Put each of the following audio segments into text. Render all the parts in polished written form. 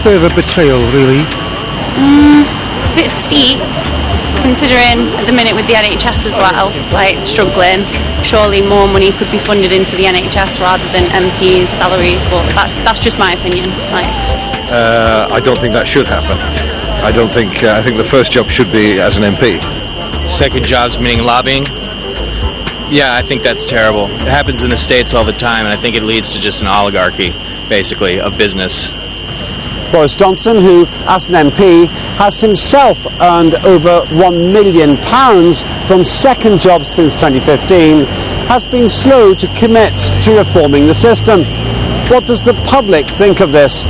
Bit of a betrayal, really. It's a bit steep, considering at the minute with the NHS as well, like struggling. Surely more money could be funded into the NHS rather than MPs' salaries, but that's just my opinion. I don't think that should happen. I think the first job should be as an MP. Second jobs meaning lobbying? Yeah, I think that's terrible. It happens in the States all the time, and I think it leads to just an oligarchy, basically, of business. Boris Johnson, who, as an MP, has himself earned over £1 million from second jobs since 2015, has been slow to commit to reforming the system. What does the public think of this?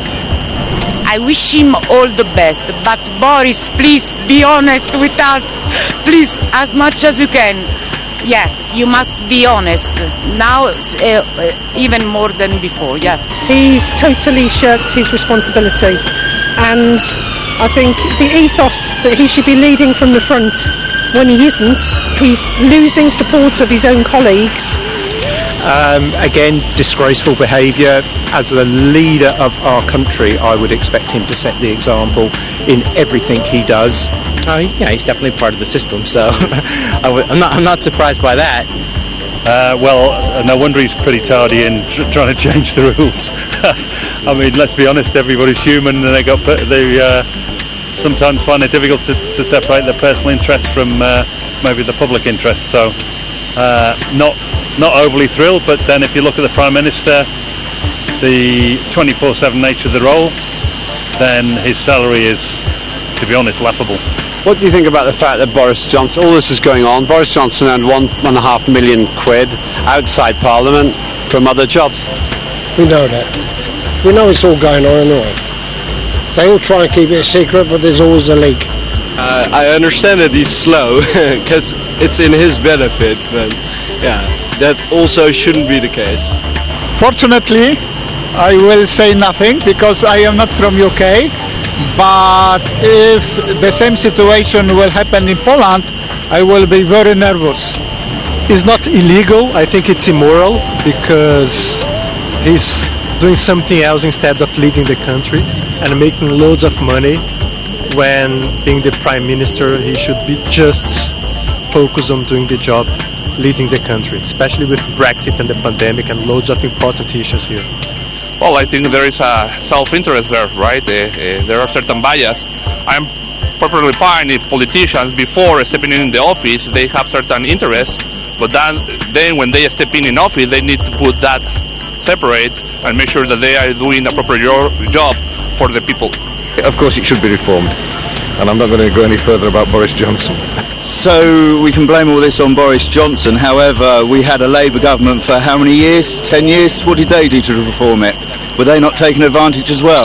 I wish him all the best, but Boris, please be honest with us. Please, as much as you can. Yeah, you must be honest. Now, even more than before, yeah. He's totally shirked his responsibility. And I think the ethos that he should be leading from the front, when he isn't, he's losing support of his own colleagues. Again, disgraceful behaviour. As the leader of our country, I would expect him to set the example in everything he does. He's definitely part of the system, so I'm not surprised by that. No wonder he's pretty tardy in trying to change the rules. I mean, let's be honest, everybody's human, and they sometimes find it difficult to separate their personal interests from maybe the public interest. So, not overly thrilled, but then if you look at the Prime Minister, the 24/7 nature of the role, then his salary is, to be honest, laughable. What do you think about the fact that Boris Johnson, all this is going on, Boris Johnson earned £1.5 million outside Parliament from other jobs? We know that. We know it's all going on anyway. They all try and keep it a secret, but there's always a leak. I understand that he's slow, because it's in his benefit, but yeah, that also shouldn't be the case. Fortunately, I will say nothing, because I am not from UK. But if the same situation will happen in Poland, I will be very nervous. It's not illegal, I think it's immoral, because he's doing something else instead of leading the country and making loads of money. When being the Prime Minister, he should be just focused on doing the job, leading the country, especially with Brexit and the pandemic and loads of important issues here. Well, I think there is a self-interest there, right? There are certain bias. I'm perfectly fine if politicians, before stepping in the office, they have certain interests, but then when they step in office, they need to put that separate and make sure that they are doing a proper job for the people. Of course it should be reformed, and I'm not going to go any further about Boris Johnson. So we can blame all this on Boris Johnson. However, we had a Labour government for how many years? 10 years? What did they do to reform it? Were they not taking advantage as well?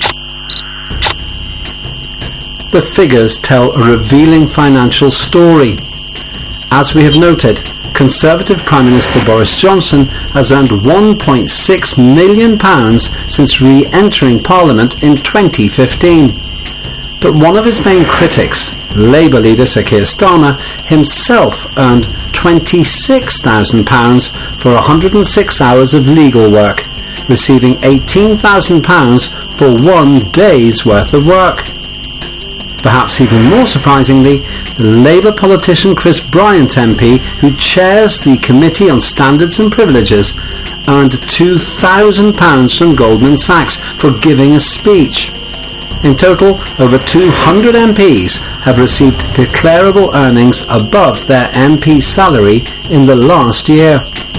The figures tell a revealing financial story. As we have noted, Conservative Prime Minister Boris Johnson has earned £1.6 million since re-entering Parliament in 2015. But one of his main critics, Labour leader Sir Keir Starmer, himself earned £26,000 for 106 hours of legal work, receiving £18,000 for 1 day's worth of work. Perhaps even more surprisingly, the Labour politician Chris Bryant MP, who chairs the Committee on Standards and Privileges, earned £2,000 from Goldman Sachs for giving a speech. In total, over 200 MPs have received declarable earnings above their MP salary in the last year.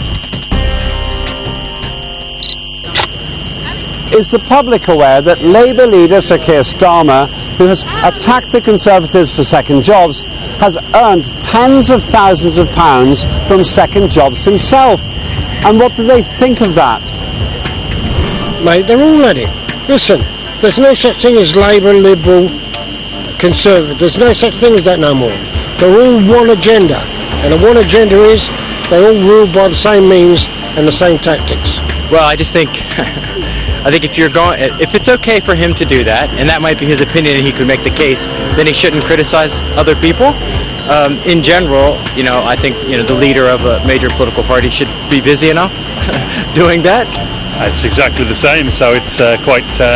Is the public aware that Labour leader Sir Keir Starmer, who has attacked the Conservatives for second jobs, has earned tens of thousands of pounds from second jobs himself? And what do they think of that? Mate, they're all at it. Listen, there's no such thing as Labour, Liberal, Conservative. There's no such thing as that no more. They're all one agenda. And the one agenda is they all rule by the same means and the same tactics. Well, I just think... I think if it's okay for him to do that, and that might be his opinion and he could make the case, then he shouldn't criticize other people. In general, I think, the leader of a major political party should be busy enough doing that. It's exactly the same, so it's quite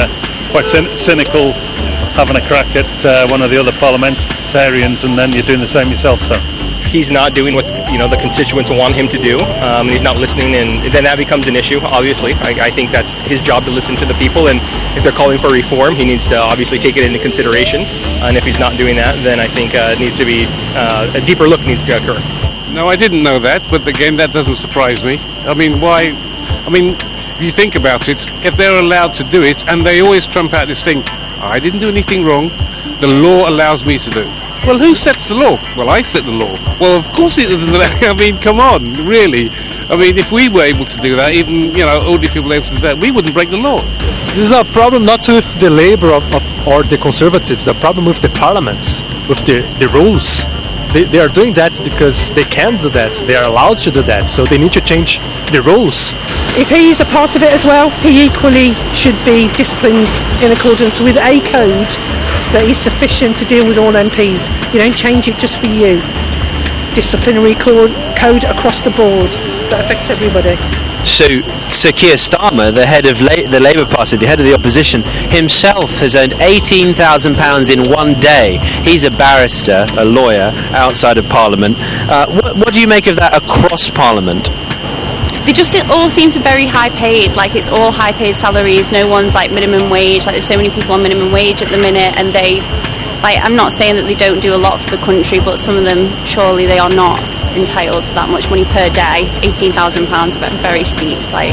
quite cynical, having a crack at one of the other parliamentarians, and then you're doing the same yourself. So he's not doing what the constituents want him to do, and he's not listening, and then that becomes an issue. Obviously, I think that's his job to listen to the people, and if they're calling for reform, he needs to obviously take it into consideration. And if he's not doing that, then I think it needs to be a deeper look needs to occur. No, I didn't know that, but again, that doesn't surprise me. I mean, why? I mean, if you think about it, if they're allowed to do it, and they always trump out this thing, I didn't do anything wrong, the law allows me to do. Well, who sets the law? Well, I set the law. Well, of course it isn't. I mean, come on, really. I mean, if we were able to do that, even, ordinary people able to do that, we wouldn't break the law. This is a problem not with the Labour or the Conservatives, a problem with the parliaments, with the rules. They are doing that because they can do that. They are allowed to do that. So they need to change the rules. If he's a part of it as well, he equally should be disciplined in accordance with a code that is sufficient to deal with all MPs. You don't change it just for you. Disciplinary code across the board that affects everybody. So Keir Starmer, the head of the Labour Party, the head of the opposition, himself has earned £18,000 in one day. He's a barrister, a lawyer, outside of Parliament. What do you make of that across Parliament? They just all seem to be very high paid, like it's all high paid salaries, no one's like minimum wage, like there's so many people on minimum wage at the minute, and I'm not saying that they don't do a lot for the country, but some of them, surely they are not entitled to that much money per day. £18,000, very steep, but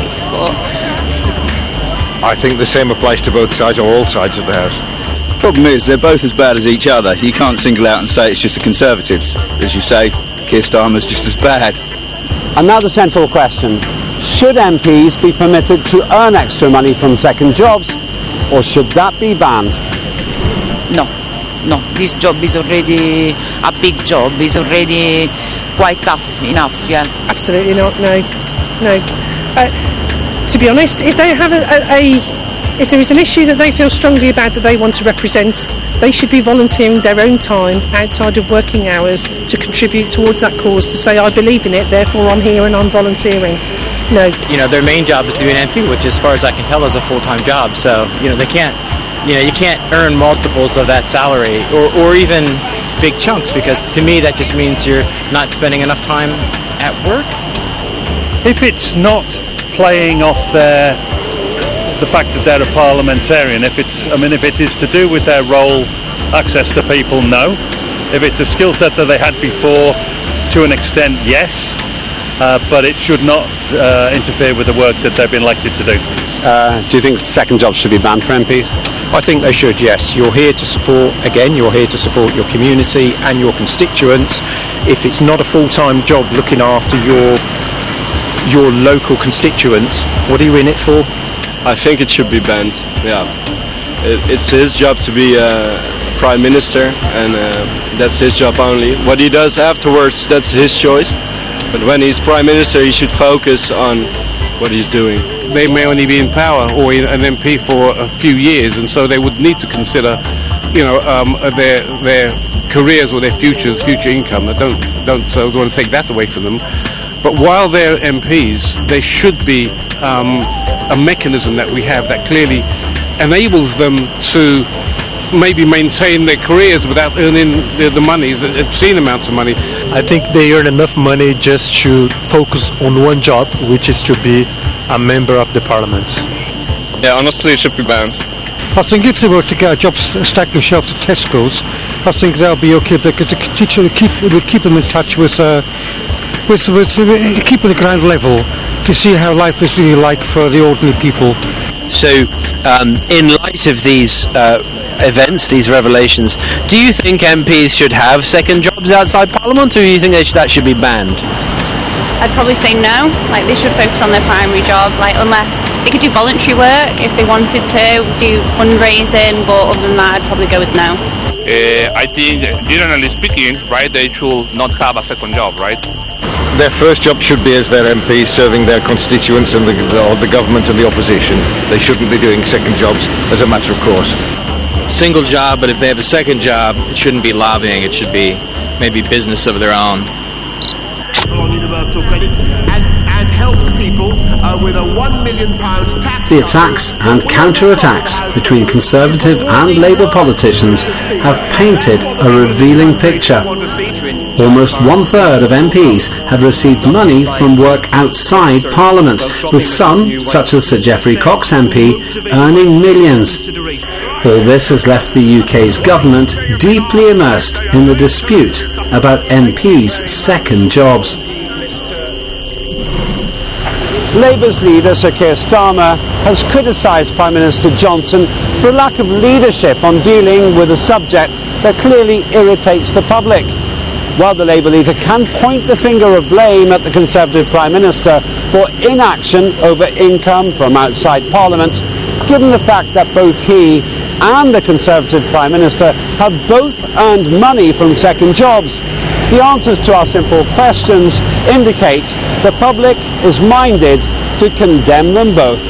I think the same applies to both sides or all sides of the House. Problem is, they're both as bad as each other. You can't single out and say it's just the Conservatives. As you say, Keir Starmer's just as bad. And now the central question. Should MPs be permitted to earn extra money from second jobs, or should that be banned? No, this job is already a big job. It's already quite tough enough, yeah. Absolutely not, no. To be honest, if they have if there is an issue that they feel strongly about that they want to represent, they should be volunteering their own time outside of working hours to contribute towards that cause, to say, I believe in it, therefore I'm here and I'm volunteering. No. Their main job is to be an MP, which as far as I can tell is a full-time job. So, they can't, you can't earn multiples of that salary or even big chunks, because to me that just means you're not spending enough time at work. if it's not playing off the fact that they're a parliamentarian, if it is to do with their role, access to people, no. If it's a skill set that they had before, to an extent, yes. But it should not interfere with the work that they've been elected to do. Do you think second jobs should be banned for MPs? I think they should, yes. You're here to support your community and your constituents. If it's not a full-time job looking after your local constituents, what are you in it for? I think it should be banned, yeah. It's his job to be Prime Minister, and that's his job only. What he does afterwards, that's his choice. But when he's Prime Minister, he should focus on what he's doing. They may only be in power or an MP for a few years, and so they would need to consider, their careers or their future income. I don't want to take that away from them. But while they're MPs, there should be a mechanism that we have that clearly enables them to maybe maintain their careers without earning the monies, obscene amounts of money. I think they earn enough money just to focus on one job, which is to be a member of the parliament. Yeah, honestly, it should be banned. I think if they were to get a job stacking shelves at Tesco's, I think that'll be okay, because the teacher would keep them in touch with keeping the ground level to see how life is really like for the ordinary people. So, in light of these events, these revelations, do you think MPs should have second jobs outside Parliament, or do you think that should be banned? I'd probably say no. Like, they should focus on their primary job. Like, unless they could do voluntary work if they wanted to do fundraising, but other than that, I'd probably go with no. I think, generally speaking, right, they should not have a second job, right? Their first job should be as their MP, serving their constituents and the government and the opposition. They shouldn't be doing second jobs as a matter of course. Single job, but if they have a second job, it shouldn't be lobbying, it should be maybe business of their own. On universal credit and help people with a £1 million tax. The attacks and counter-attacks between Conservative and Labour politicians have painted a revealing picture. Almost one-third of MPs have received money from work outside Parliament, with some, such as Sir Geoffrey Cox MP, earning millions. All this has left the UK's government deeply immersed in the dispute about MPs' second jobs. Labour's leader, Sir Keir Starmer, has criticised Prime Minister Johnson for a lack of leadership on dealing with a subject that clearly irritates the public. While the Labour leader can point the finger of blame at the Conservative Prime Minister for inaction over income from outside Parliament, given the fact that both he and the Conservative Prime Minister have both earned money from second jobs, the answers to our simple questions indicate the public is minded to condemn them both.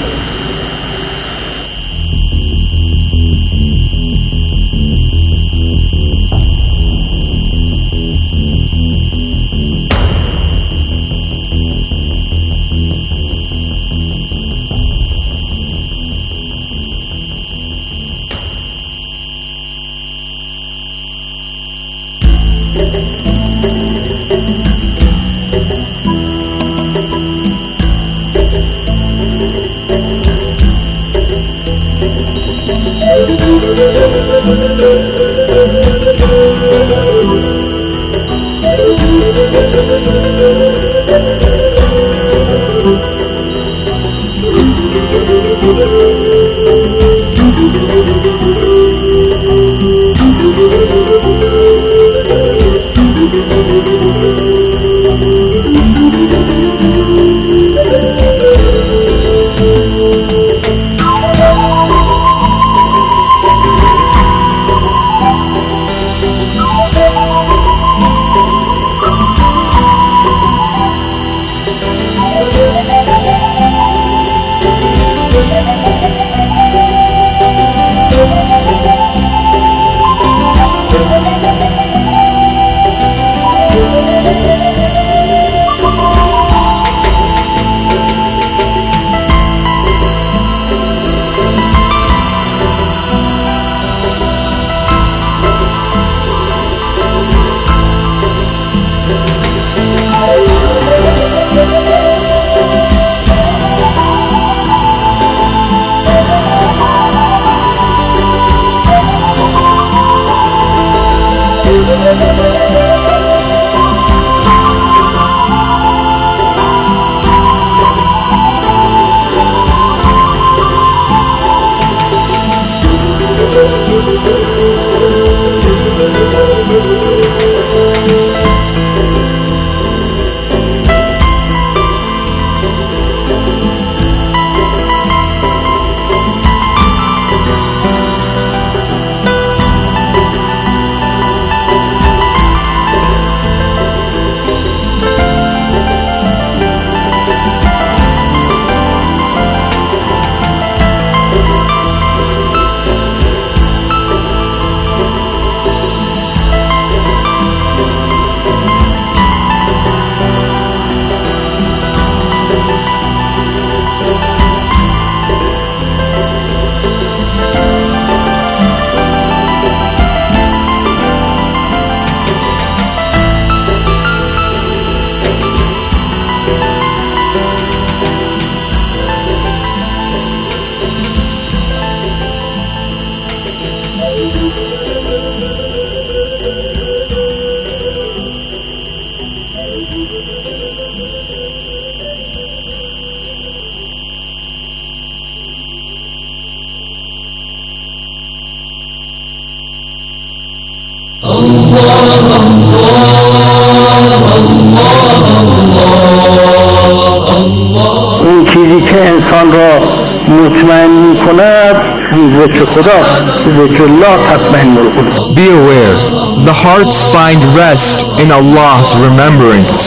اون چیزی که انسان را مطمئن می‌کند ذکر خدا ذکر الله تطمئن القلوب. Be aware, the hearts find rest in Allah's remembrance.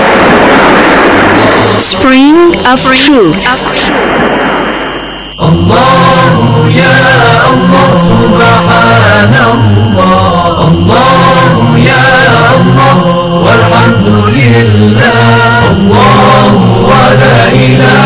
Spring of Truth. الله يا الله سبحان الله الله يا الله والحمد لله الله ولا إله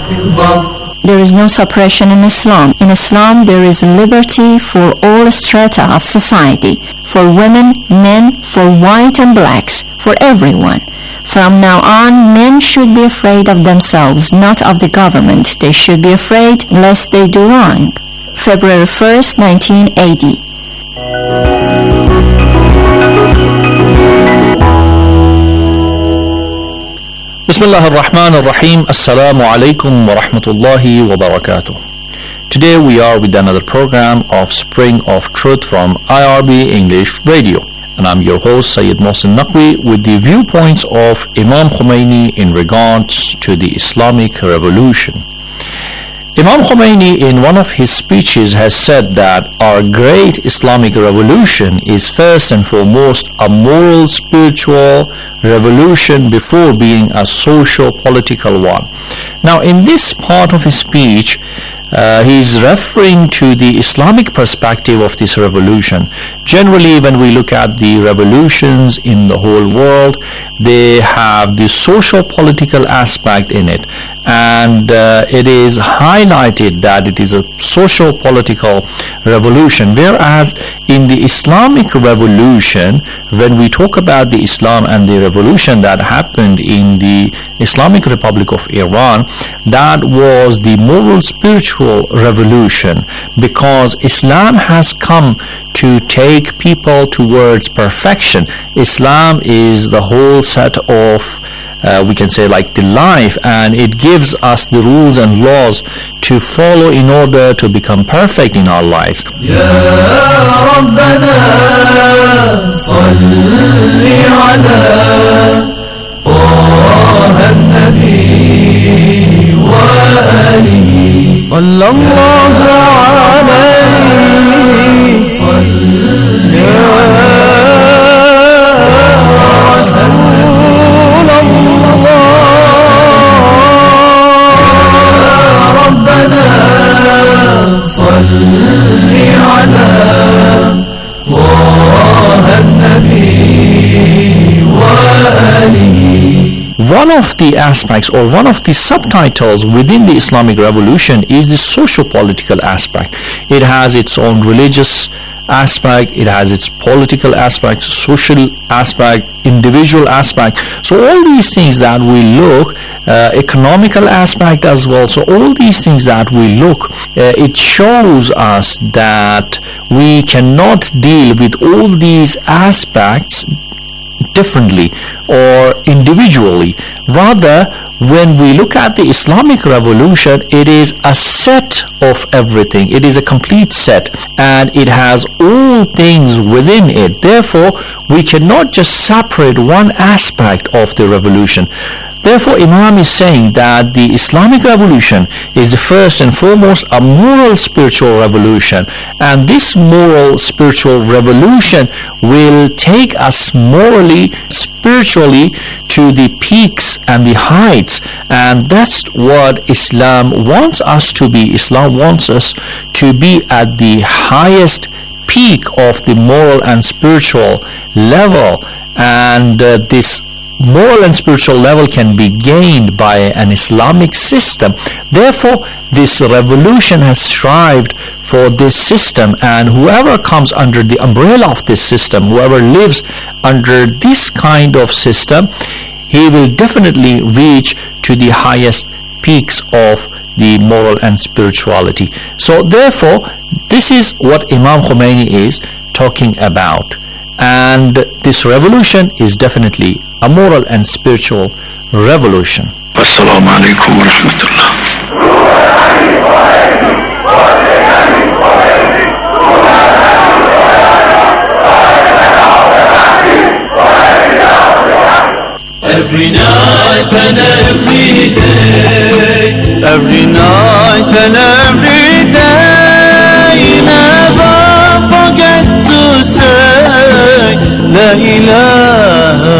There is no suppression in Islam. In Islam, there is liberty for all strata of society, for women, men, for white and blacks, for everyone. From now on, men should be afraid of themselves, not of the government. They should be afraid lest they do wrong. February 1st, 1980. Bismillah ar-Rahman ar-Rahim. Assalamu alaikum wa rahmatullahi wa barakatuh. Today we are with another program of Spring of Truth from IRB English Radio. And I'm your host Sayyid Mohsin Naqvi with the viewpoints of Imam Khomeini in regards to the Islamic Revolution. Imam Khomeini in one of his speeches has said that our great Islamic revolution is first and foremost a moral spiritual revolution before being a socio-political one. Now in this part of his speech, he is referring to the Islamic perspective of this revolution. Generally, when we look at the revolutions in the whole world, they have the socio-political aspect in it, and it is highlighted that it is a socio-political revolution, whereas in the Islamic revolution, when we talk about the Islam and the revolution that happened in the Islamic Republic of Iran, that was the moral spiritual revolution, because Islam has come to take people towards perfection. Islam is the whole set of we can say like the life, and it gives us the rules and laws to follow in order to become perfect in our lives. Ya Rabbana salli ala Taha an-Nabi wa alihi sallallahu alayhi salli صلي على طه النبي وآله. One of the aspects or one of the subtitles within the Islamic revolution is the socio-political aspect. It has its own religious aspect, it has its political aspect, social aspect, individual aspect. So all these things that we look, economical aspect as well, so all these things that we look, it shows us that we cannot deal with all these aspects differently or individually. Rather, when we look at the Islamic revolution, it is a set of everything. It is a complete set, and it has all things within it. Therefore, we cannot just separate one aspect of the revolution. Therefore, Imam is saying that the Islamic revolution is first and foremost a moral spiritual revolution, and this moral spiritual revolution will take us morally, spiritually to the peaks and the heights, and that's what Islam wants us to be. Islam wants us to be at the highest peak of the moral and spiritual level, and this moral and spiritual level can be gained by an Islamic system. Therefore, this revolution has strived for this system, and whoever comes under the umbrella of this system, whoever lives under this kind of system, he will definitely reach to the highest peaks of the moral and spirituality. So therefore, this is what Imam Khomeini is talking about. And this revolution is definitely a moral and spiritual revolution. Assalamu alaikum wa rahmatullah. Every night and every day, every night and every day, never forget to say La ilaha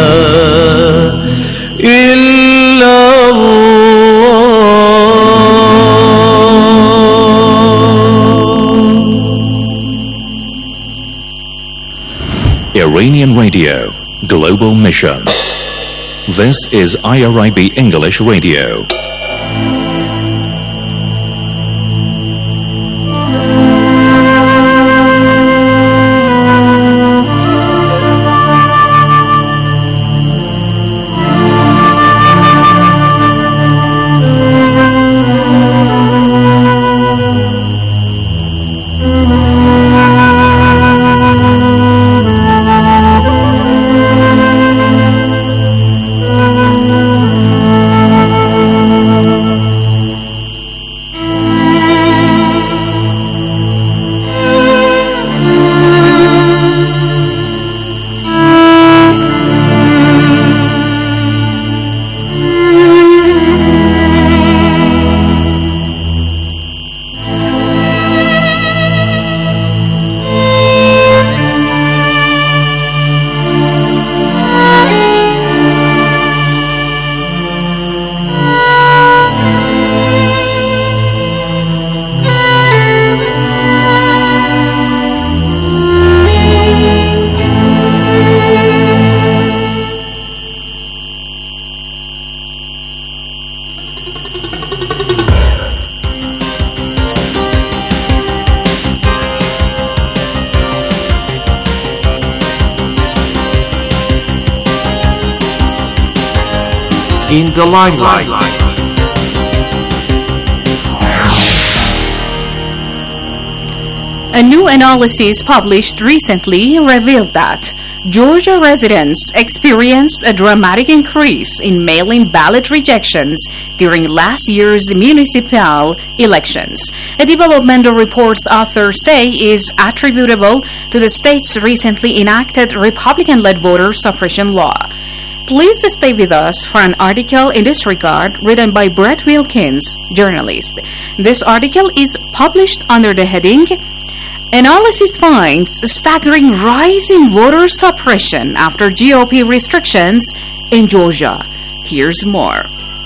illallah. Iranian Radio, Global Mission. This is IRIB English Radio. in the limelight. A new analysis published recently revealed that Georgia residents experienced a dramatic increase in mail-in ballot rejections during last year's municipal elections, a development the report's authors say is attributable to the state's recently enacted Republican-led voter suppression law. Please stay with us for an article in this regard written by Brett Wilkins, journalist. This article is published under the heading Analysis finds a staggering rise in voter suppression after GOP restrictions in Georgia. Here's more.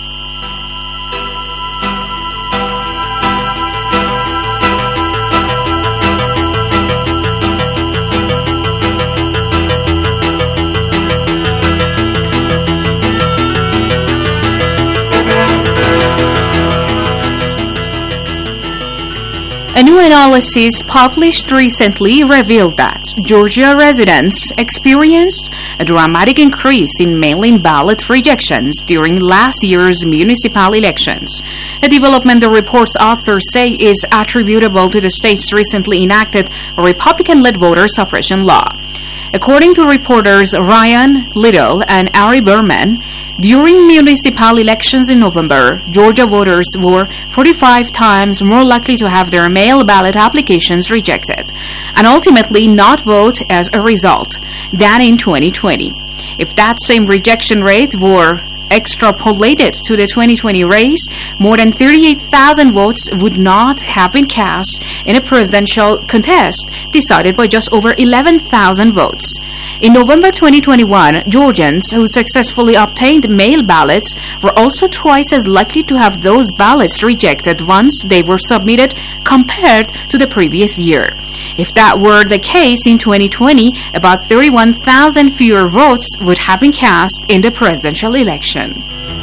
A new analysis published recently revealed that Georgia residents experienced a dramatic increase in mail-in ballot rejections during last year's municipal elections, a development the report's authors say is attributable to the state's recently enacted Republican-led voter suppression law. According to reporters Ryan Little and Ari Berman, during municipal elections in November, Georgia voters were 45 times more likely to have their mail ballot applications rejected and ultimately not vote as a result than in 2020. If that same rejection rate were extrapolated to the 2020 race, more than 38,000 votes would not have been cast in a presidential contest decided by just over 11,000 votes. In November 2021, Georgians who successfully obtained mail ballots were also twice as likely to have those ballots rejected once they were submitted compared to the previous year. If that were the case in 2020, about 31,000 fewer votes would have been cast in the presidential election.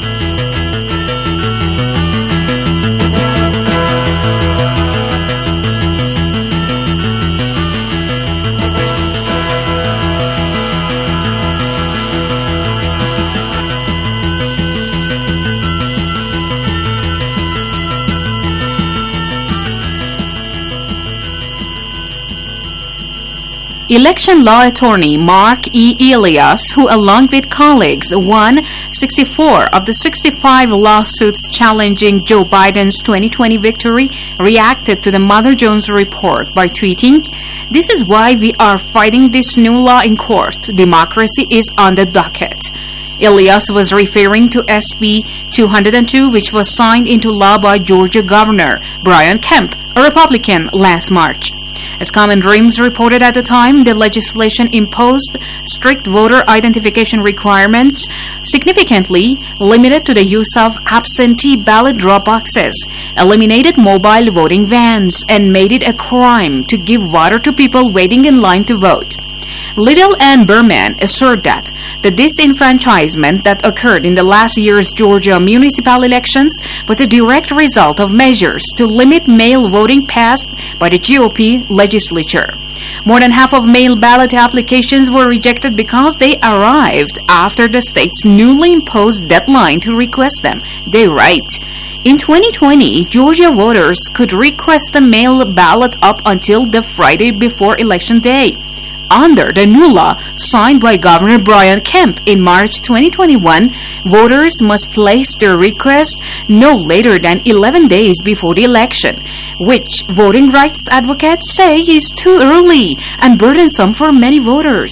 Election law attorney Mark E. Elias, who along with colleagues won 64 of the 65 lawsuits challenging Joe Biden's 2020 victory, reacted to the Mother Jones report by tweeting, "This is why we are fighting this new law in court. Democracy is on the docket." Elias was referring to SB 202, which was signed into law by Georgia Governor Brian Kemp, a Republican, last March. As Common Dreams reported at the time, the legislation imposed strict voter identification requirements, significantly limited to the use of absentee ballot drop boxes, eliminated mobile voting vans, and made it a crime to give water to people waiting in line to vote. Little and Berman assert that the disenfranchisement that occurred in the last year's Georgia municipal elections was a direct result of measures to limit mail voting passed by the GOP legislature. More than half of mail ballot applications were rejected because they arrived after the state's newly imposed deadline to request them. They write, in 2020, Georgia voters could request the mail ballot up until the Friday before Election Day. Under the new law signed by Governor Brian Kemp in March 2021, voters must place their request no later than 11 days before the election, which voting rights advocates say is too early and burdensome for many voters.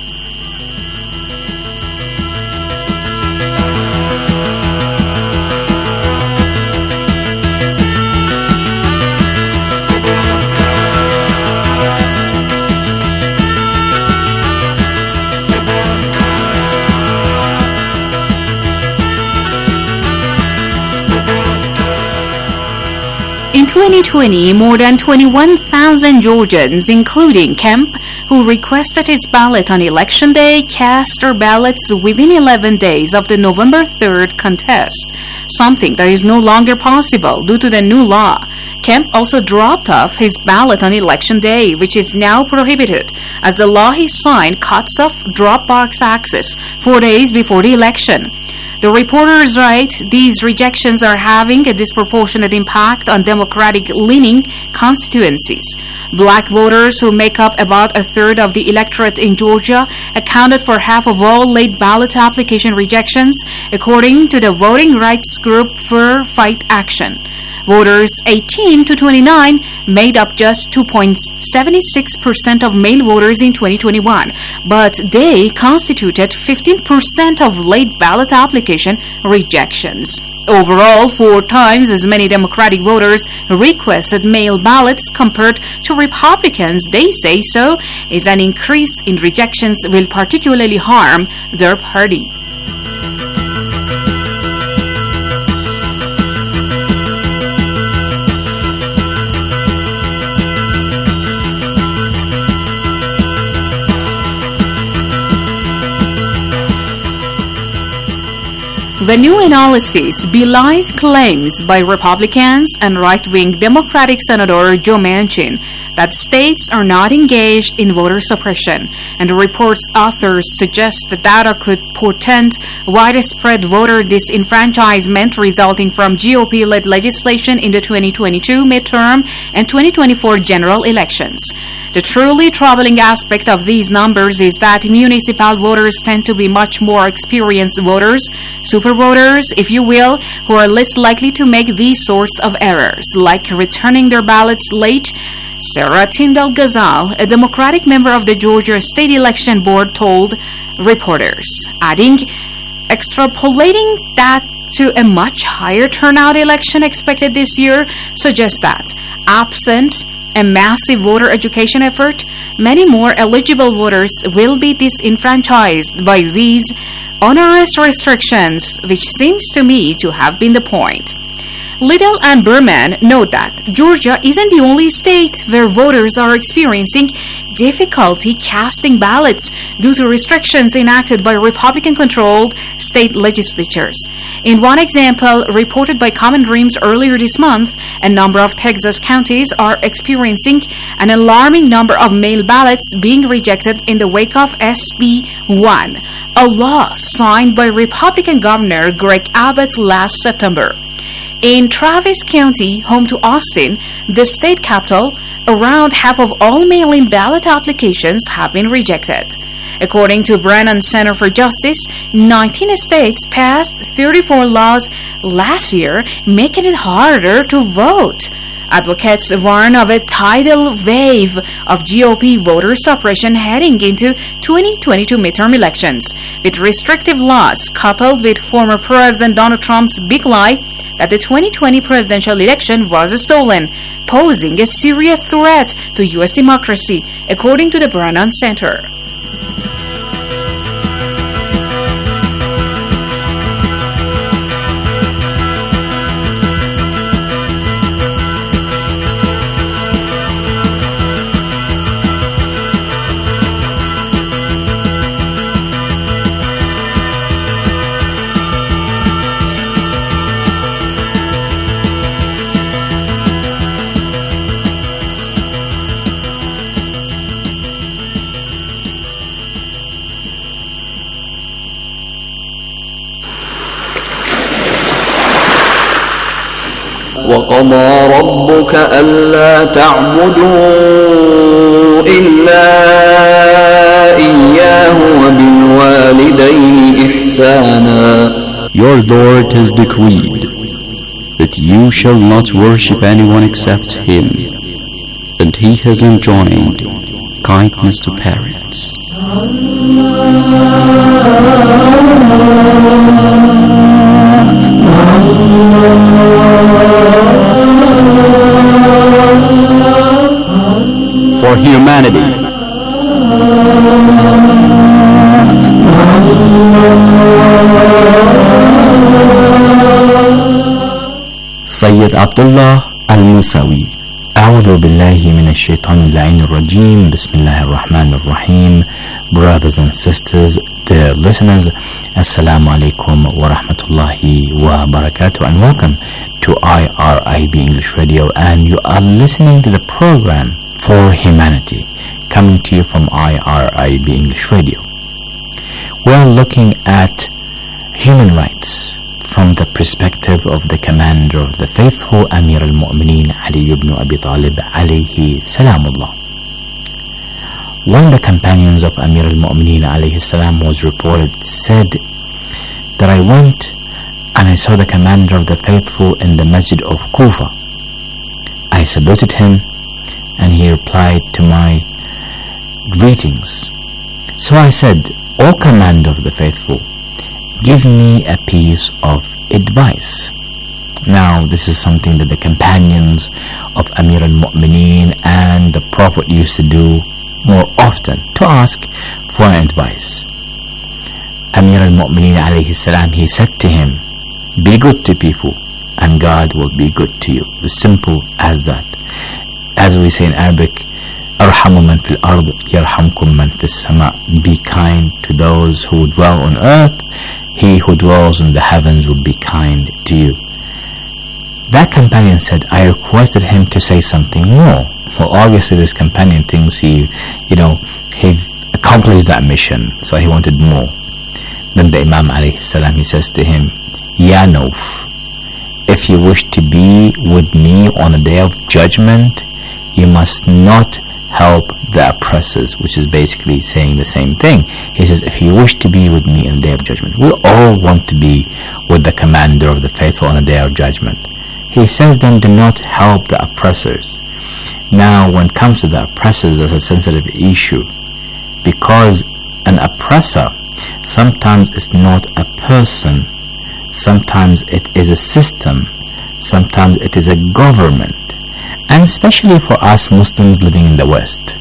In 2020, more than 21,000 Georgians, including Kemp, who requested his ballot on Election Day, cast their ballots within 11 days of the November 3rd contest, something that is no longer possible due to the new law. Kemp also dropped off his ballot on Election Day, which is now prohibited, as the law he signed cuts off drop box access 4 days before the election. The reporters write, these rejections are having a disproportionate impact on Democratic-leaning constituencies. Black voters, who make up about a third of the electorate in Georgia, accounted for half of all late ballot application rejections, according to the voting rights group Fair Fight Action. Voters 18 to 29 made up just 2.76% of male voters in 2021, but they constituted 15% of late ballot application rejections. Overall, 4 times as many Democratic voters requested mail ballots compared to Republicans. They say so is an increase in rejections will particularly harm their party. The new analysis belies claims by Republicans and right-wing Democratic Senator Joe Manchin that states are not engaged in voter suppression, and the report's authors suggest the data could portend widespread voter disenfranchisement resulting from GOP-led legislation in the 2022 midterm and 2024 general elections. The truly troubling aspect of these numbers is that municipal voters tend to be much more experienced voters, super voters, if you will, who are less likely to make these sorts of errors, like returning their ballots late. Sarah Tyndall Ghazal, a Democratic member of the Georgia State Election Board, told reporters, adding, extrapolating that to a much higher turnout election expected this year suggests that, absent a massive voter education effort, many more eligible voters will be disenfranchised by these onerous restrictions, which seems to me to have been the point. Liddell and Berman note that Georgia isn't the only state where voters are experiencing difficulty casting ballots due to restrictions enacted by Republican-controlled state legislatures. In one example reported by Common Dreams earlier this month, a number of Texas counties are experiencing an alarming number of mail ballots being rejected in the wake of SB 1, a law signed by Republican Governor Greg Abbott last September. In Travis County, home to Austin, the state capital, around half of all mail-in ballot applications have been rejected. According to Brennan Center for Justice, 19 states passed 34 laws last year, making it harder to vote. Advocates warn of a tidal wave of GOP voter suppression heading into 2022 midterm elections, with restrictive laws coupled with former President Donald Trump's big lie that the 2020 presidential election was stolen, posing a serious threat to U.S. democracy, according to the Brennan Center. وقضى ربك ألا تعبدوا إلا إياه وبالوالدين إحسانا. Your Lord has decreed that you shall not worship anyone except Him, and He has enjoined kindness to parents. For humanity. سيد عبد الله الموسوي. أعوذ بالله من الشيطان اللعين الرجيم. بسم الله الرحمن الرحيم. Brothers and sisters, dear listeners, Assalamu alaikum wa rahmatullahi wa barakatuh, and welcome to IRIB English Radio, and you are listening to the program For Humanity, coming to you from IRIB English Radio. We're looking at human rights from the perspective of the commander of the faithful, Amir al-Mu'mineen Ali ibn Abi Talib alayhi salamullah. One of the companions of Amir al-Mu'mineen alayhi salam was reported said that I went and I saw the commander of the faithful in the masjid of Kufa. I saluted him and he replied to my greetings. So I said, O commander of the faithful, give me a piece of advice. Now, this is something that the companions of Amir al-Mu'mineen and the Prophet used to do more often, to ask for advice. Amir al-Mu'mineen alayhi salam, he said to him, be good to people and God will be good to you. As simple as that. As we say in Arabic, Arhamu man fil ard yarhamkum man fis sama. Be kind to those who dwell on earth. He who dwells in the heavens will be kind to you. That companion said, I requested him to say something more. Well, obviously this companion thinks he accomplished that mission, so he wanted more. Then the Imam alayhi salam, he says to him, Ya Nawf, if you wish to be with me on the day of judgment, you must not help the oppressors, which is basically saying the same thing. He says, if you wish to be with me on the day of judgment, we all want to be with the commander of the faithful on the day of judgment. He says, then do not help the oppressors. Now, when it comes to the oppressors, that's a sensitive issue, because an oppressor sometimes is not a person, sometimes it is a system, sometimes it is a government. And especially for us Muslims living in the West,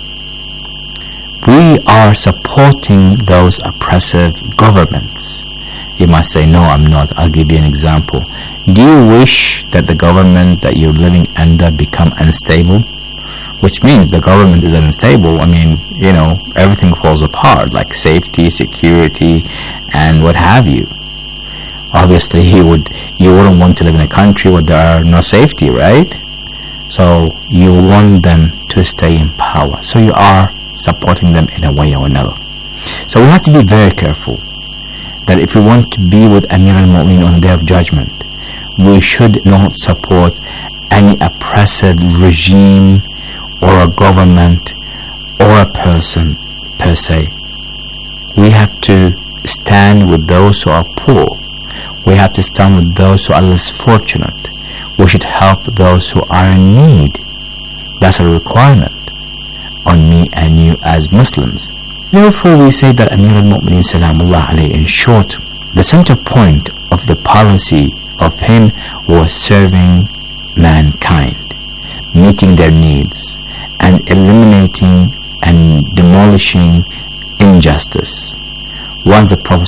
we are supporting those oppressive governments. You must say, no, I'm not. I'll give you an example. Do you wish that the government that you're living under become unstable? Which means the government is unstable. I mean, everything falls apart, like safety, security, and what have you. Obviously, you wouldn't want to live in a country where there are no safety, right? So you want them to stay in power. So you are supporting them in a way or another. So we have to be very careful that if we want to be with Amir al-Mu'mineen on the Day of Judgment, we should not support any oppressive regime or a government or a person per se. We have to stand with those who are poor. We have to stand with those who are less fortunate. We should help those who are in need. That's a requirement on me and you as Muslims. Therefore, we say that Amir al-Mu'mineen Salamullah alayhi, in short, the center point of the policy of him was serving mankind, meeting their needs, and eliminating and demolishing injustice. Once the Prophet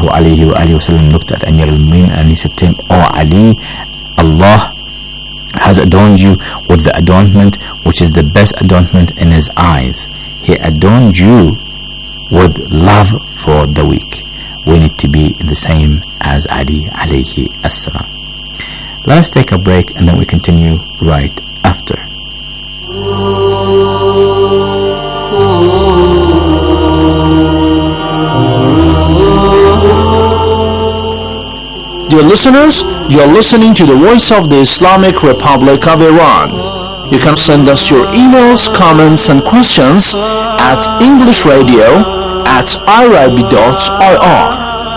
ﷺ looked at Amir al-Mu'mineen and he said to him, O Ali, Allah has adorned you with the adornment which is the best adornment in His eyes. He adorned you with love for the weak. We need to be the same as Ali alayhi as-salam. Let us take a break and then we continue right after. Dear listeners, you are listening to the Voice of the Islamic Republic of Iran. You can send us your emails, comments and questions at englishradio@irib.ir.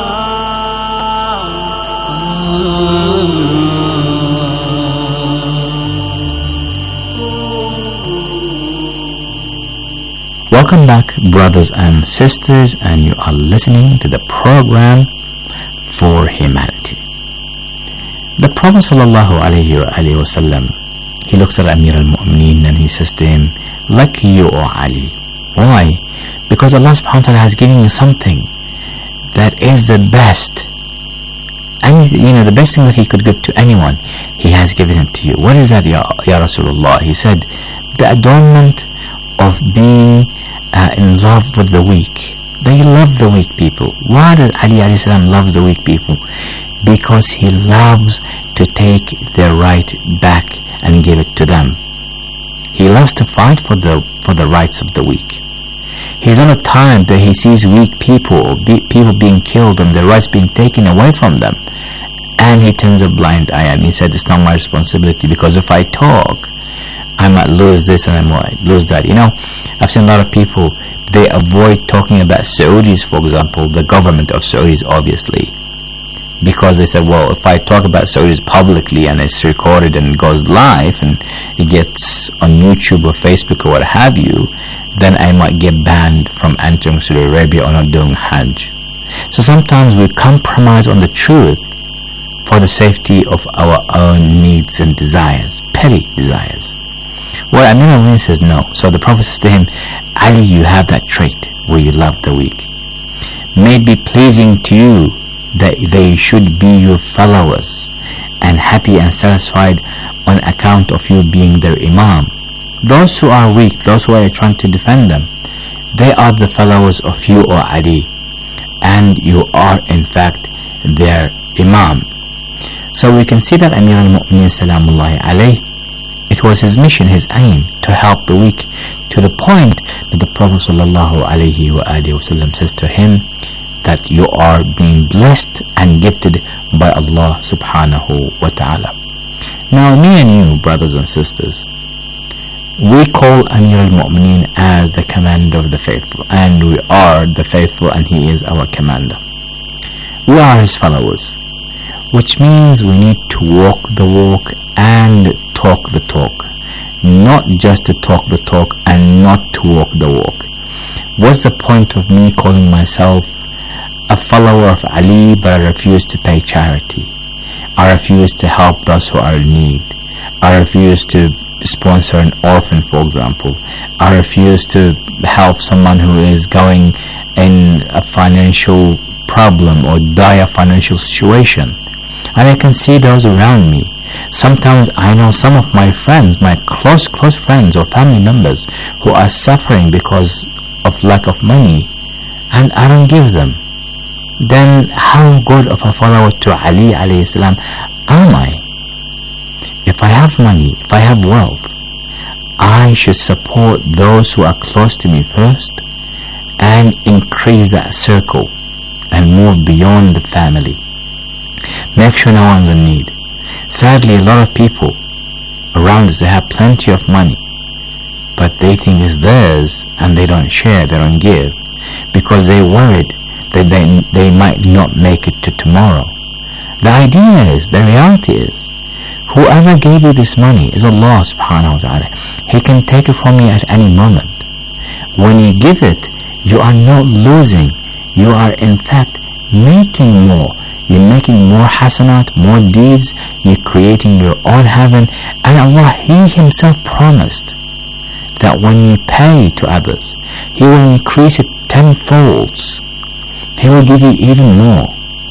Welcome back, brothers and sisters, and you are listening to the program For Humanity. The Prophet ﷺ, he looks at Amir al-Mu'mineen and he says to him, like you, O Ali. Why? Because Allah subhanahu wa ta'ala has given you something that is the best. The best thing that He could give to anyone, He has given it to you. What is that, Ya Rasulullah? He said, the adornment of being in love with the weak. They love the weak people. Why does Ali alayhi salam love the weak people? Because he loves to take their right back and give it to them. He loves to fight for the rights of the weak. He's on a time that he sees weak people, people being killed and their rights being taken away from them. And he turns a blind eye and he said, it's not my responsibility, because if I talk, I might lose this and I might lose that. You know, I've seen a lot of people, they avoid talking about Saudis, for example, the government of Saudis, obviously, because they said, well, if I talk about Saudis publicly and it's recorded and goes live and it gets on YouTube or Facebook or what have you, then I might get banned from entering Saudi Arabia or not doing Hajj. So sometimes we compromise on the truth for the safety of our own needs and desires, petty desires. Well, Amir al-Mu'minin says no. So the Prophet says to him, Ali, you have that trait where you love the weak. May it be pleasing to you that they should be your followers and happy and satisfied on account of you being their Imam. Those who are weak, those who are trying to defend them, they are the followers of you, O Ali, and you are in fact their Imam. So we can see that Amir al-Mu'minin Salamullahi alayhi, it was his mission, his aim, to help the weak, to the point that the Prophet Sallallahu Alaihi Wasallam says to him that you are being blessed and gifted by Allah Subhanahu wa Ta'ala. Now me and you, brothers and sisters, we call Amir al-Mu'minin as the commander of the faithful, and we are the faithful and he is our commander. We are his followers, which means we need to walk the walk and talk the talk, not just to talk the talk and not to walk the walk. What's the point of me calling myself a follower of Ali but I refuse to pay charity? I refuse to help those who are in need. I refuse to sponsor an orphan, for example. I refuse to help someone who is going in a financial problem or dire financial situation. And I can see those around me. Sometimes I know some of my friends, my close friends or family members who are suffering because of lack of money, and I don't give them. Then how good of a follower to Ali alayhi salam am I? If I have money, if I have wealth, I should support those who are close to me first and increase that circle and move beyond the family. Make sure no one's in need. Sadly, a lot of people around us, they have plenty of money, but they think it's theirs and they don't share, they don't give, because they're worried that they might not make it to tomorrow. The idea is, the reality is, whoever gave you this money is Allah subhanahu wa ta'ala. He can take it from you at any moment. When you give it, you are not losing. You are in fact making more. You're making more hasanat, more deeds. You're creating your own heaven. And Allah, He Himself promised that when you pay to others, He will increase it tenfold. He will give you even more.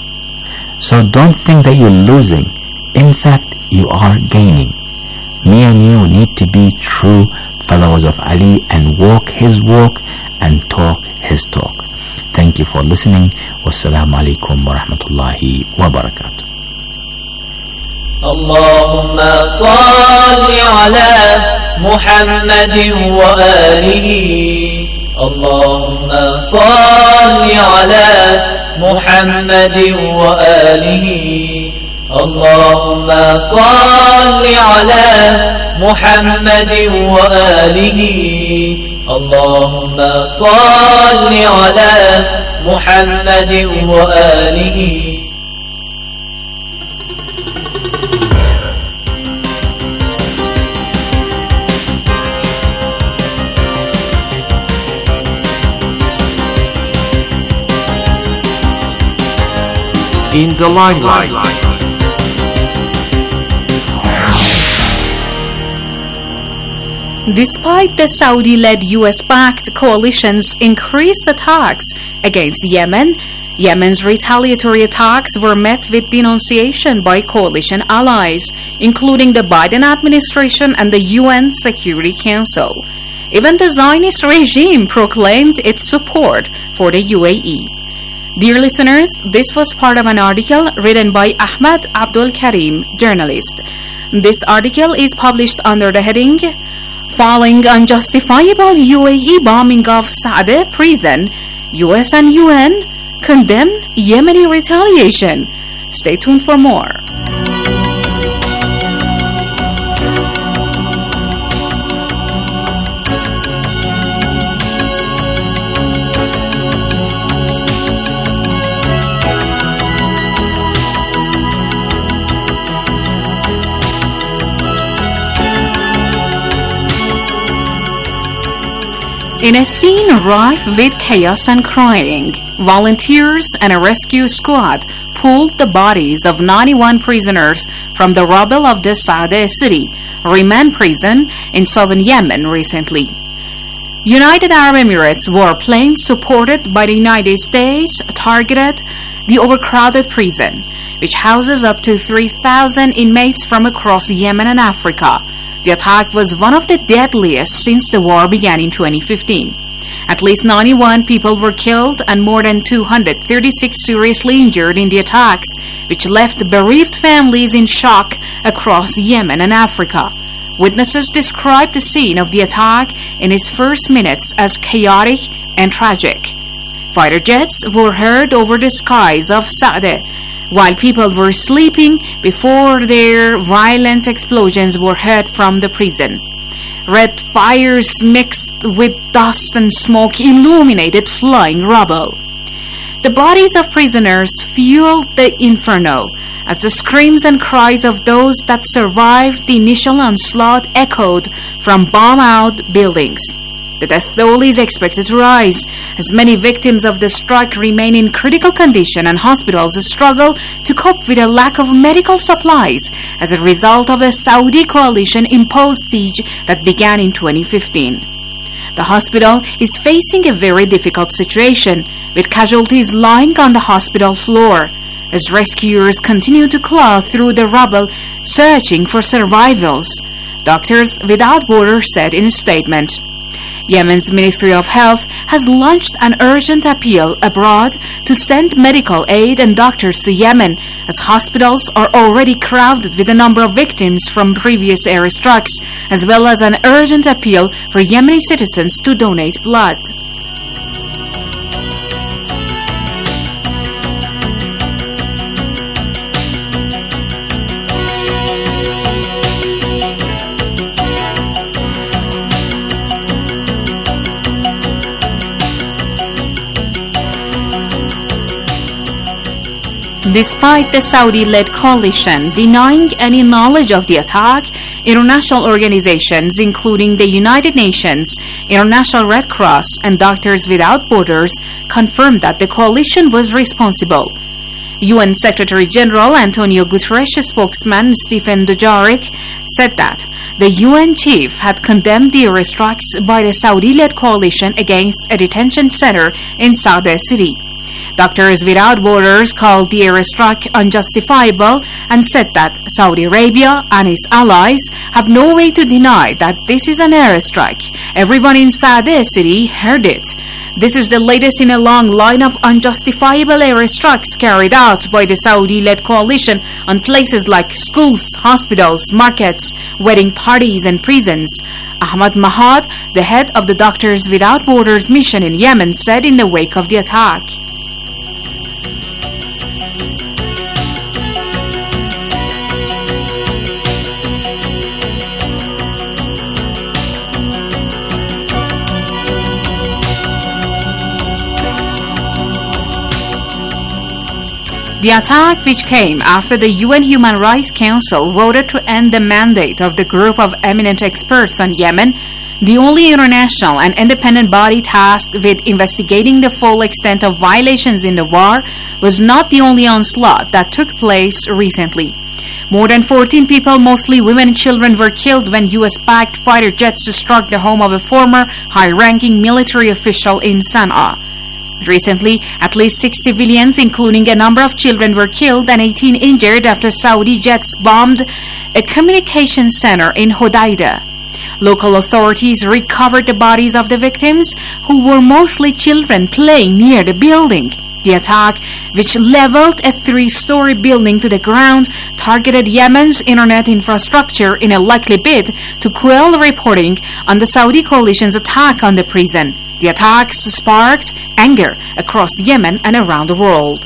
So don't think that you're losing. In fact, you are gaining. Me and you need to be true followers of Ali and walk His walk and talk His talk. Thank you for listening. Wassalamu alaikum wa rahmatullahi wa barakatuh. اللهم صل على محمد وآله اللهم صل على محمد وآله اللهم صل على محمد وآله اللهم صل على محمد وآله. In the limelight. Despite the Saudi-led US-backed coalition's increased attacks against Yemen, Yemen's retaliatory attacks were met with denunciation by coalition allies, including the Biden administration and the UN Security Council. Even the Zionist regime proclaimed its support for the UAE. Dear listeners, this was part of an article written by Ahmad Abdul Karim, journalist. This article is published under the heading Following unjustifiable UAE bombing of Sa'adeh prison, US and UN condemn Yemeni retaliation. Stay tuned for more. In a scene rife with chaos and crying, volunteers and a rescue squad pulled the bodies of 91 prisoners from the rubble of the Sa'adeh city, remand prison in southern Yemen recently. United Arab Emirates warplanes supported by the United States targeted the overcrowded prison, which houses up to 3,000 inmates from across Yemen and Africa. The attack was one of the deadliest since the war began in 2015. At least 91 people were killed and more than 236 seriously injured in the attacks, which left bereaved families in shock across Yemen and Africa. Witnesses described the scene of the attack in its first minutes as chaotic and tragic. Fighter jets were heard over the skies of Sa'adeh, while people were sleeping before their violent explosions were heard from the prison. Red fires mixed with dust and smoke illuminated flying rubble. The bodies of prisoners fueled the inferno as the screams and cries of those that survived the initial onslaught echoed from bomb-out buildings. The death toll is expected to rise as many victims of the strike remain in critical condition and hospitals struggle to cope with a lack of medical supplies as a result of a Saudi coalition-imposed siege that began in 2015. The hospital is facing a very difficult situation, with casualties lying on the hospital floor as rescuers continue to claw through the rubble searching for survivors, Doctors Without Borders said in a statement. Yemen's Ministry of Health has launched an urgent appeal abroad to send medical aid and doctors to Yemen, as hospitals are already crowded with the number of victims from previous airstrikes, as well as an urgent appeal for Yemeni citizens to donate blood. Despite the Saudi-led coalition denying any knowledge of the attack, international organizations including the United Nations, International Red Cross, and Doctors Without Borders confirmed that the coalition was responsible. UN Secretary General Antonio Guterres' spokesman Stephen Dujarric said that the UN chief had condemned the airstrikes by the Saudi-led coalition against a detention center in Sa'adeh city. Doctors Without Borders called the airstrike unjustifiable and said that Saudi Arabia and its allies have no way to deny that this is an airstrike. Everyone in Sa'adeh city heard it. This is the latest in a long line of unjustifiable airstrikes carried out by the Saudi-led coalition on places like schools, hospitals, markets, wedding parties, and prisons. Ahmad Mahad, the head of the Doctors Without Borders mission in Yemen, said in the wake of the attack. The attack, which came after the UN Human Rights Council voted to end the mandate of the group of eminent experts on Yemen, the only international and independent body tasked with investigating the full extent of violations in the war, was not the only onslaught that took place recently. More than 14 people, mostly women and children, were killed when US-backed fighter jets struck the home of a former high-ranking military official in Sana'a. Recently, at least 6 civilians, including a number of children, were killed and 18 injured after Saudi jets bombed a communication center in Hodeidah. Local authorities recovered the bodies of the victims, who were mostly children playing near the building. The attack, which leveled a 3-story building to the ground, targeted Yemen's internet infrastructure in a likely bid to quell reporting on the Saudi coalition's attack on the prison. The attacks sparked anger across Yemen and around the world.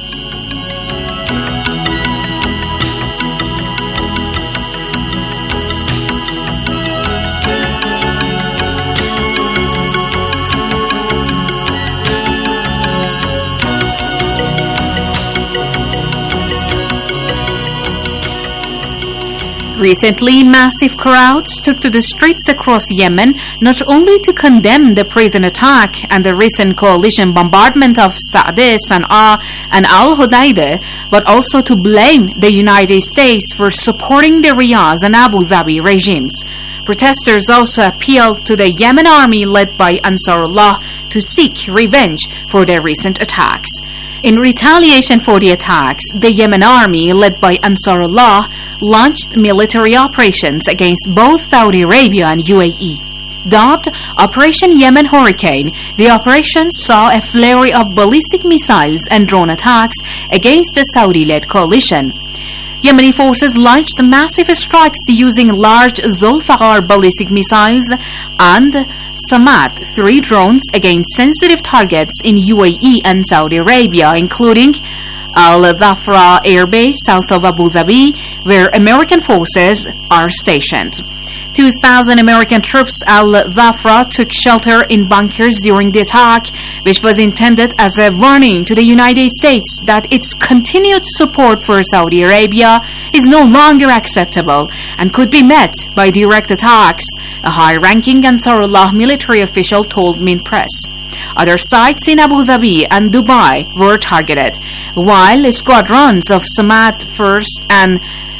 Recently, massive crowds took to the streets across Yemen not only to condemn the prison attack and the recent coalition bombardment of Sa'dah, Sana'a, and Al-Hudaydah, but also to blame the United States for supporting the Riyadh and Abu Dhabi regimes. Protesters also appealed to the Yemen army led by Ansarullah to seek revenge for their recent attacks. In retaliation for the attacks, the Yemen army, led by Ansarullah, launched military operations against both Saudi Arabia and UAE. Dubbed Operation Yemen Hurricane, the operation saw a flurry of ballistic missiles and drone attacks against the Saudi-led coalition. Yemeni forces launched massive strikes using large Zulfiqar ballistic missiles and Samad 3 drones against sensitive targets in UAE and Saudi Arabia, including Al Dhafra Air Base south of Abu Dhabi, where American forces are stationed. 2,000 American troops Al Dhafra took shelter in bunkers during the attack, which was intended as a warning to the United States that its continued support for Saudi Arabia is no longer acceptable and could be met by direct attacks, a high-ranking Ansarullah military official told Minpress. Other sites in Abu Dhabi and Dubai were targeted, while squadrons of Samad 1st and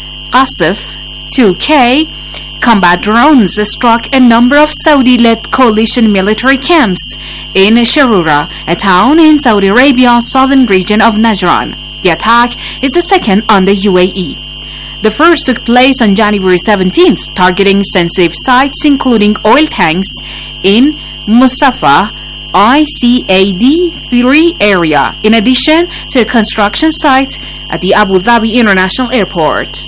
Qasif 2K combat drones struck a number of Saudi-led coalition military camps in Sharura, a town in Saudi Arabia's southern region of Najran. The attack is the second on the UAE. The first took place on January 17th, targeting sensitive sites including oil tanks in Mustafa ICAD 3 area, in addition to a construction site at the Abu Dhabi International Airport.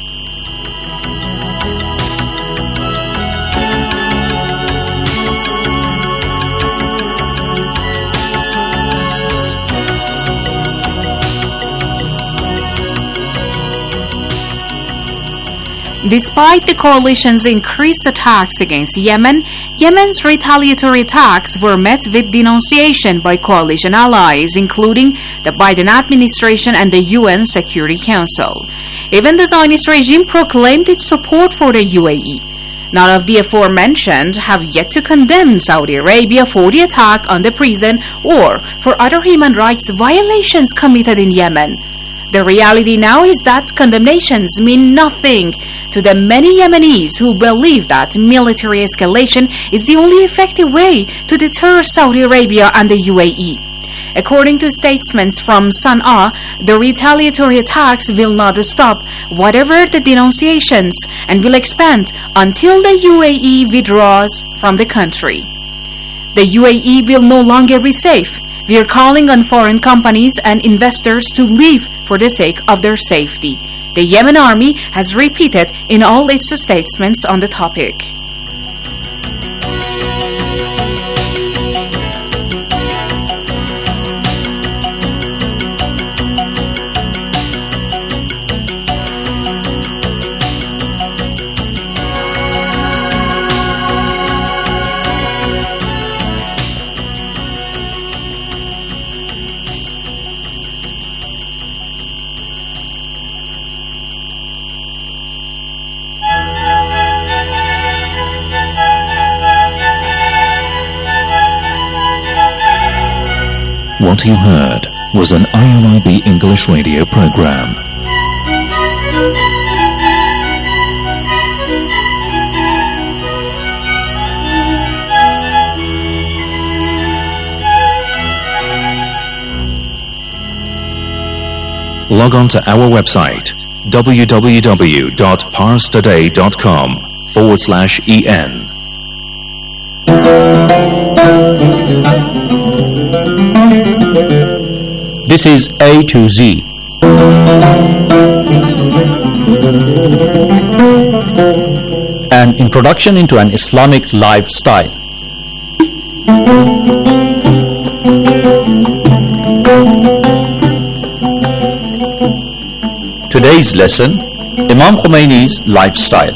Despite the coalition's increased attacks against Yemen, Yemen's retaliatory attacks were met with denunciation by coalition allies, including the Biden administration and the UN Security Council. Even the Zionist regime proclaimed its support for the UAE. None of the aforementioned have yet to condemn Saudi Arabia for the attack on the prison or for other human rights violations committed in Yemen. The reality now is that condemnations mean nothing to the many Yemenis who believe that military escalation is the only effective way to deter Saudi Arabia and the UAE. According to statesmen from Sana'a, the retaliatory attacks will not stop, whatever the denunciations, and will expand until the UAE withdraws from the country. The UAE will no longer be safe. We are calling on foreign companies and investors to leave for the sake of their safety. The Yemen army has repeated in all its statements on the topic. What you heard was an IRIB English radio program. Log on to our website www.parstoday.com/en. This is A to Z. An introduction into an Islamic lifestyle. Today's lesson, Imam Khomeini's lifestyle.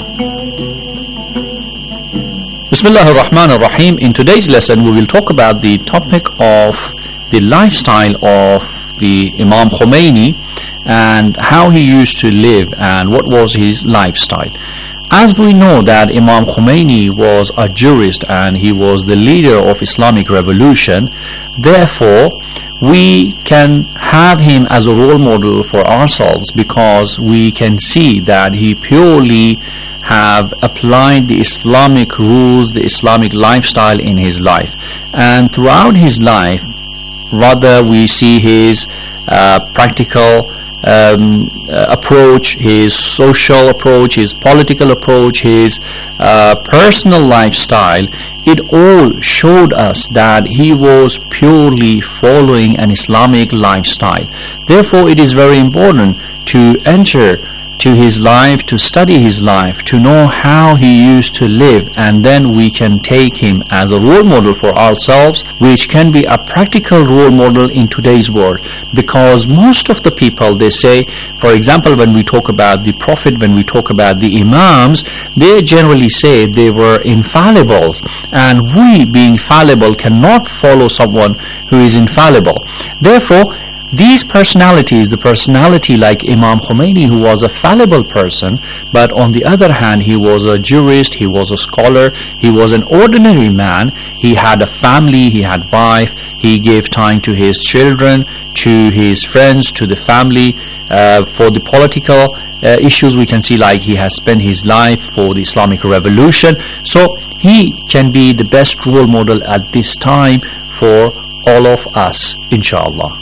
Bismillah ar-Rahman ar-Rahim. In today's lesson, we will talk about the topic of the lifestyle of the Imam Khomeini and how he used to live and what was his lifestyle. As we know that Imam Khomeini was a jurist and he was the leader of Islamic revolution, therefore we can have him as a role model for ourselves because we can see that he purely have applied the Islamic rules, the Islamic lifestyle in his life. And throughout his life, rather we see his practical approach, his social approach, his political approach, his personal lifestyle. It all showed us that he was purely following an Islamic lifestyle. Therefore, it is very important to enter to his life, to study his life, to know how he used to live, and then we can take him as a role model for ourselves, which can be a practical role model in today's world. Because most of the people, they say, for example, when we talk about the Prophet, when we talk about the Imams, they generally say they were infallibles, and we, being fallible, cannot follow someone who is infallible. Therefore, these personalities, the personality like Imam Khomeini, who was a fallible person, but on the other hand, he was a jurist, he was a scholar, he was an ordinary man, he had a family, he had wife, he gave time to his children, to his friends, to the family. For the political issues, we can see like he has spent his life for the Islamic revolution. So he can be the best role model at this time for all of us, inshallah.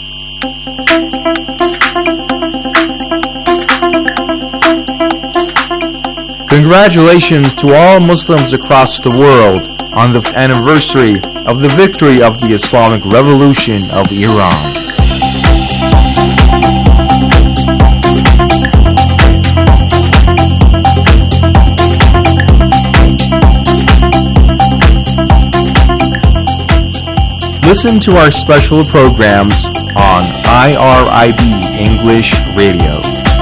Congratulations to all Muslims across the world on the anniversary of the victory of the Islamic Revolution of Iran. Listen to our special programs on IRIB English Radio.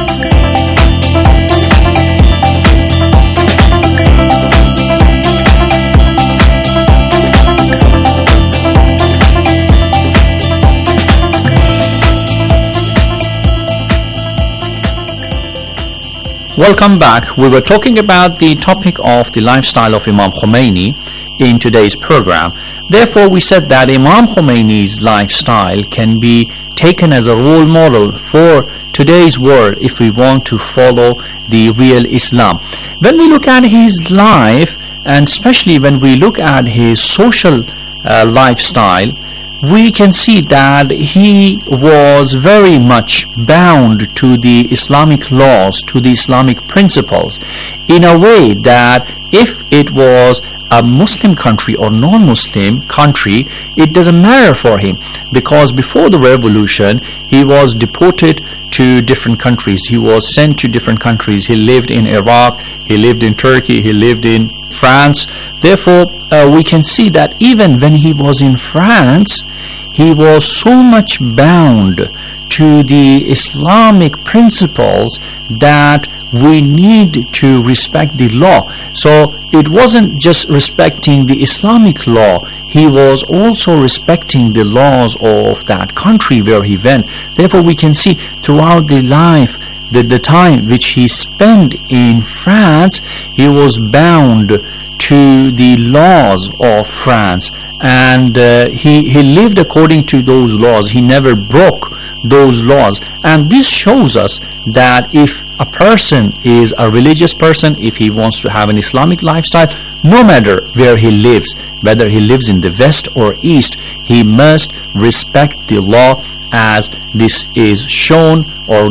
Welcome back. We were talking about the topic of the lifestyle of Imam Khomeini in today's program. Therefore, we said that Imam Khomeini's lifestyle can be taken as a role model for today's world if we want to follow the real Islam. When we look at his life, and especially when we look at his social lifestyle, we can see that he was very much bound to the Islamic laws, to the Islamic principles, in a way that if it was a Muslim country or non-Muslim country, it doesn't matter for him, because before the revolution he was deported to different countries. He was sent to different countries. He lived in Iraq, he lived in Turkey, he lived in France. Therefore, we can see that even when he was in France, he was so much bound to the Islamic principles that we need to respect the law. So it wasn't just respecting the Islamic law, he was also respecting the laws of that country where he went. Therefore, we can see throughout the life, the time which he spent in France, he was bound to the laws of France, and he lived according to those laws. He never broke those laws, and this shows us that if a person is a religious person, if he wants to have an Islamic lifestyle, no matter where he lives, whether he lives in the West or East, he must respect the law, as this is shown, or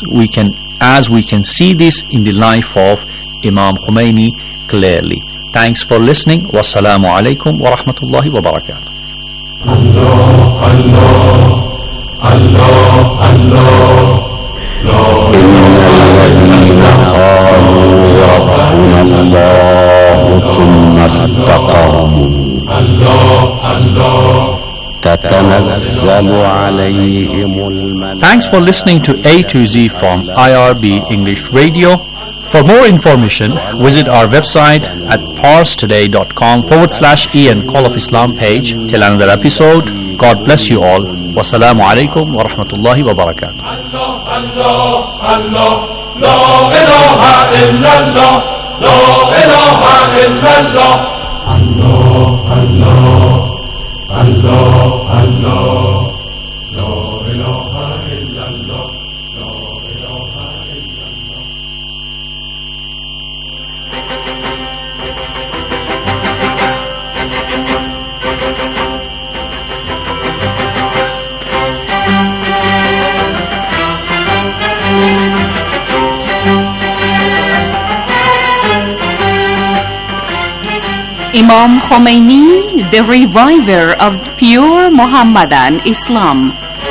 as we can see this in the life of Imam Khomeini clearly. Thanks for listening. Wassalamu alaikum wa rahmatullahi wa barakatuh. Allah, Allah, إن الذين قالوا ربنا الله ثم استقاموا تتنزل عليهم الملائكة. Thanks for listening to A to Z from IRB English Radio. For more information, visit our website at parstoday.com/EN Call of Islam page. Till another episode, God bless you all. Wassalamu alaikum wa rahmatullahi wa barakatuh. Imam Khomeini, the reviver of pure Muhammadan Islam.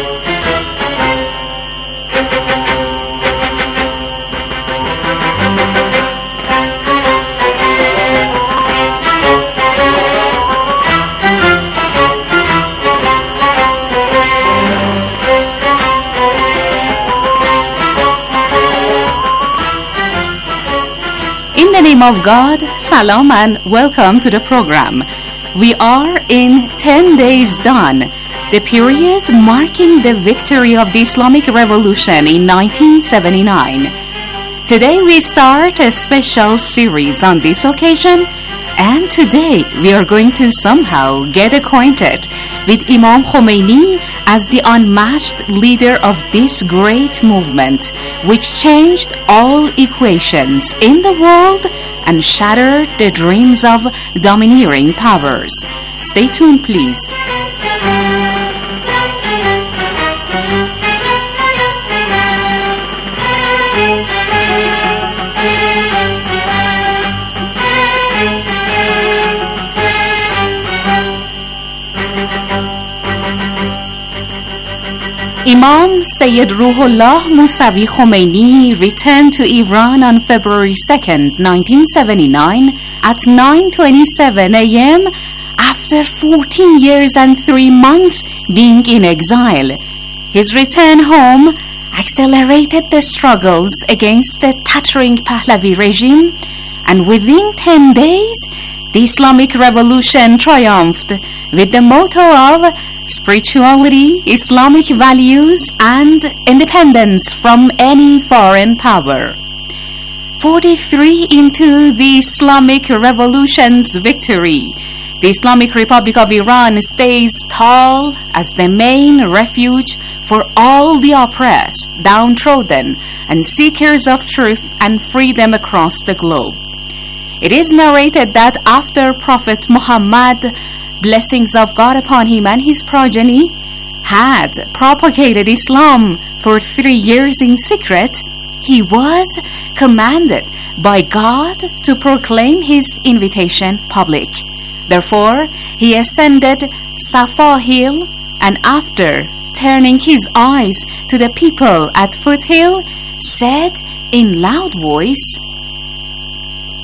In the name of God, salam and welcome to the program. We are in 10 days done, the period marking the victory of the Islamic Revolution in 1979. Today we start a special series on this occasion, and today we are going to somehow get acquainted with Imam Khomeini as the unmatched leader of this great movement, which changed all equations in the world and shattered the dreams of domineering powers. Stay tuned, please. Imam Sayyid Ruhollah Musawi Khomeini returned to Iran on February 2nd, 1979 at 9:27 a.m. after 14 years and 3 months being in exile. His return home accelerated the struggles against the tottering Pahlavi regime, and within 10 days, the Islamic Revolution triumphed with the motto of spirituality, Islamic values, and independence from any foreign power. 43 into the Islamic Revolution's victory, the Islamic Republic of Iran stays tall as the main refuge for all the oppressed, downtrodden, and seekers of truth and freedom across the globe. It is narrated that after Prophet Muhammad, blessings of God upon him and his progeny, had propagated Islam for 3 years in secret, he was commanded by God to proclaim his invitation public. Therefore, he ascended Safa Hill, and after turning his eyes to the people at Foothill, said in loud voice,